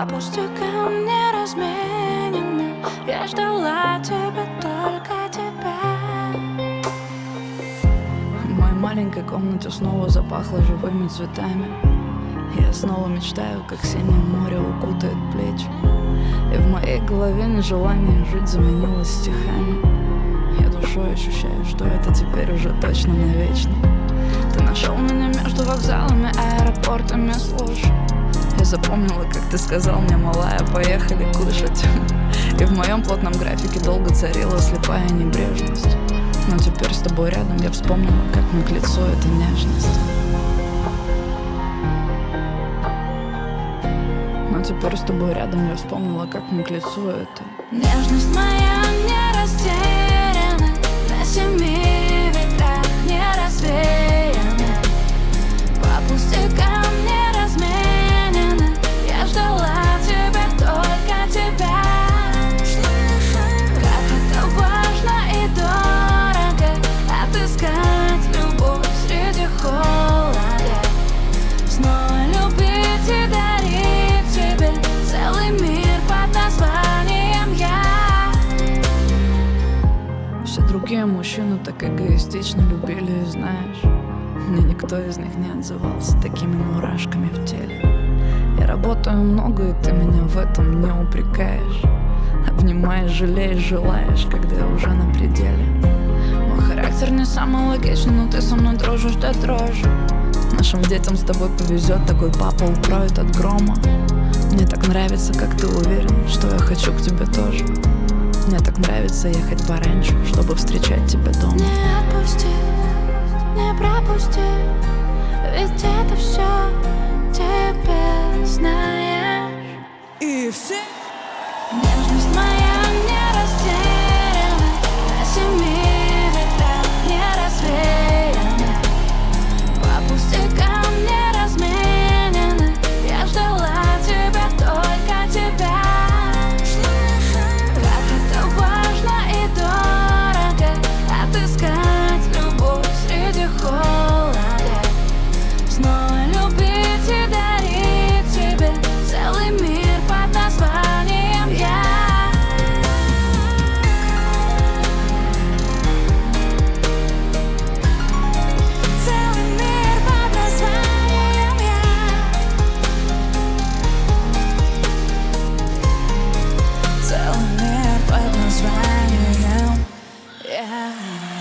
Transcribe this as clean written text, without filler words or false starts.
По пустякам неразмененно я ждала тебя, только тебя. В моей маленькой комнате снова запахло живыми цветами. Я снова мечтаю, как синее море укутает плечи. И в моей голове нежелание жить заменилось стихами. Я душой ощущаю, что это теперь уже точно навечно. Ты нашел меня между вокзалами, аэропортами, слушай. Я запомнила, как ты сказал мне: малая, поехали кушать. И в моем плотном графике долго царила слепая небрежность. Но теперь с тобой рядом я вспомнила, как мне к лицу эта нежность. Но теперь с тобой рядом я вспомнила, как мне к лицу это. Нежность моя не растеряна, на семи ветрах не развеяна, по пустякам не разменена. Я ждала тебя, только тебя. Как это важно и дорого отыскать любовь среди холода. Снова любить и дарить тебе целый мир под названием я. Все другие мужчины так эгоистично любили, и знаешь, мне никто из них не отзывался такими мурашками в теле. Я работаю много, и ты меня в этом не упрекаешь. Обнимаешь, жалеешь, желаешь, когда я уже на пределе. Мой характер не самый логичный, но ты со мной дружишь до дрожи. Нашим детям с тобой повезет, такой папа укроет от грома. Мне так нравится, как ты уверен, что я хочу к тебе тоже. Мне так нравится ехать пораньше, чтобы встречать тебя дома. Не отпусти, не пропусти, ведь это все тебе знаешь. И все. Нежность моя не растеряна, на семи ветрах не развеяна, по пустякам не разменена. Я ждала тебя, только тебя. Как это важно и дорого отыскать любовь среди холода. Снова любить и дарить тебе целый мир под названием я. Целый мир под названием я. Целый мир под названием я.